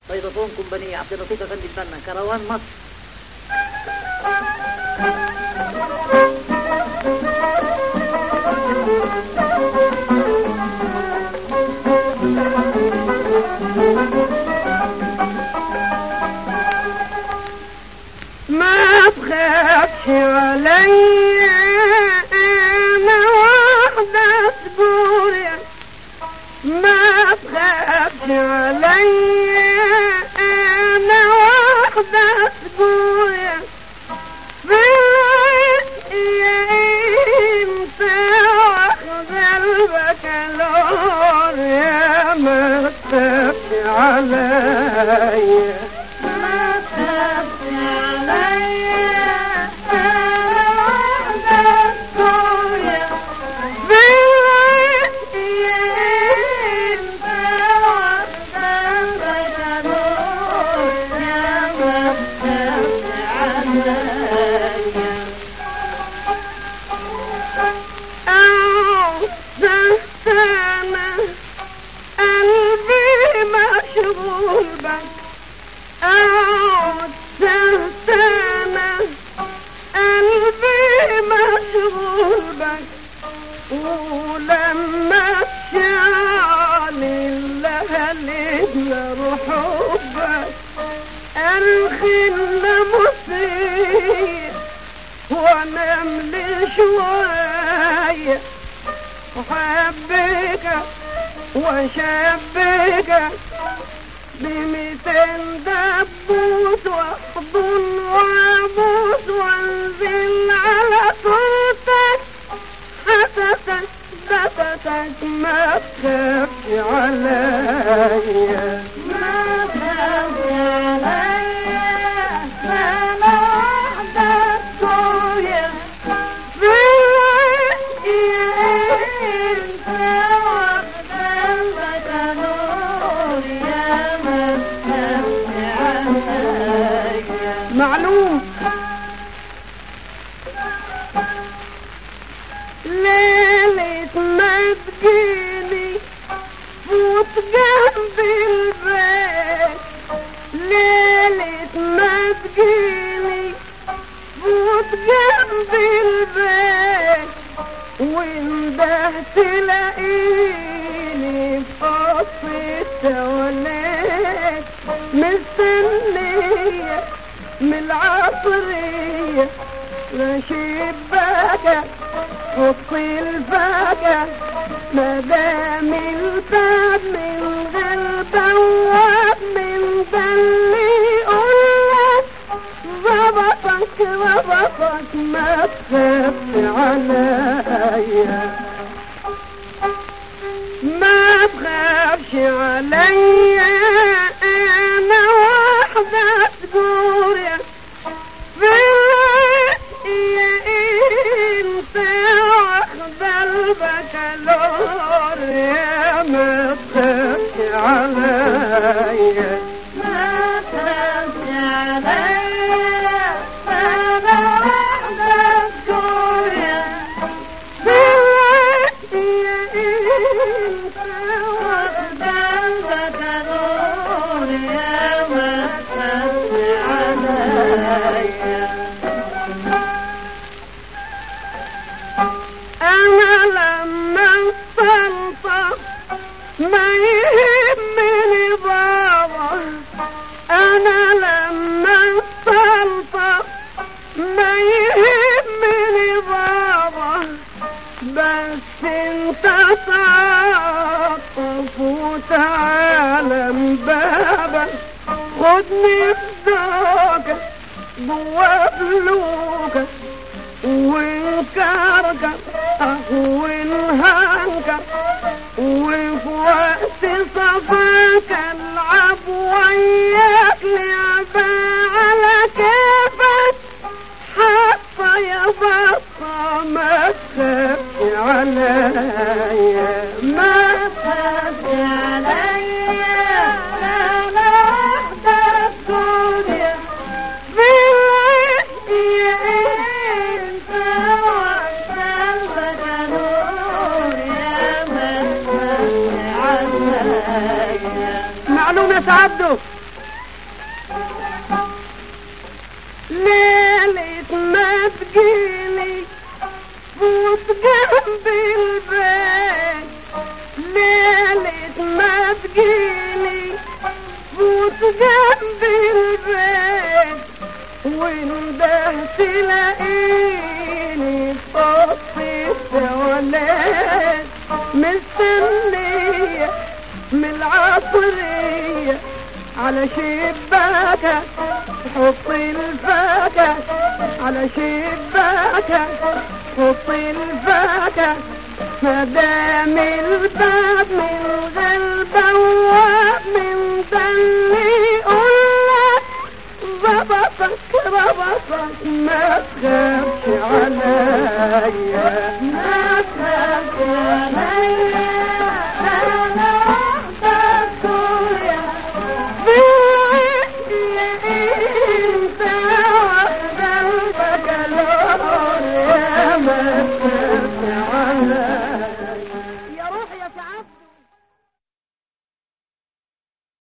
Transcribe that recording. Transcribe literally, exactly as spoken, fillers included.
فيضافون كومبانية عبد اللطيف أفندي البنا كروان مصر. ما تخافش عليا انا واحدة صبورة، ما تخافش عليا انا واحدة صبورة، يا انت واخدة البكالور يا ما تخافش عليا، ما تخافش عليا انا واحدة صبورة، يا انت واخدة البكالور يا ما تخافش عليا. أو سهتانة قلبي مشغول بك، أو سهتانة قلبي مشغول بك، ولما شعل الليالي حبك أرخي المصير وانام لي شوية، وحبك وشبك بميتين دبوس واحضن وابوس وانزل على صوتك حسسك بسسك ما تخافش عليا، ما تخافش عليا انا واحدة صوية، انت واخدة البكالور يا ما تخافش عليا. معلوم ليلة ما تجيني فوت جنب البيت، ليلة ما تجيني فوت جنب البيت، وانده تلاقيني في قصة تواليت مستنية من العصرية لشباكة وطي الفاكهة مدام الباب من غير بواب من ده اللي يقولك ظبطك ظبطك ما تخافش عليا، ما تخافش عليا انا واحدة صبورة، يا انت واخدة البكالور يا ما تخافش عليا، ما تخافش عليا انا واحدة صبورة، يا انت واخدة البكالور يا ما تخافش عليا. أنا لما انطلق ما يهمني بابا، أنا لما انطلق ما يهمني بابا، بس انت تعاطف وتعالى من بابك، خدني بدوكك جوا فلوكك وانكرك وانهانك، وفي وقت صفاك العب وياك لعبة على كيفك، حتى يا بطة ما تخافش عليا، ما تخافش عليا انا واحدة صبورة، يا انت واخدة البكالور يا ما تخافش عليا. معلوم يا سعدو ليلة ما تجيني فوت جنب البيت، ليلة ما تجيني فوت جنب البيت، وندهت تلاقيني في التواليت مستنية من العصرية على شباكك حط الفاكهة، على شباكك حط الفاكهة، مدام الباب من غير بواب من دلي قولك ظبطك ربطك ما تخافش عليا، ما تخافش عليا، انا وحدك يا بالعيد انت وحدك الور يا ما تخافش عليا يا روح يا تعب.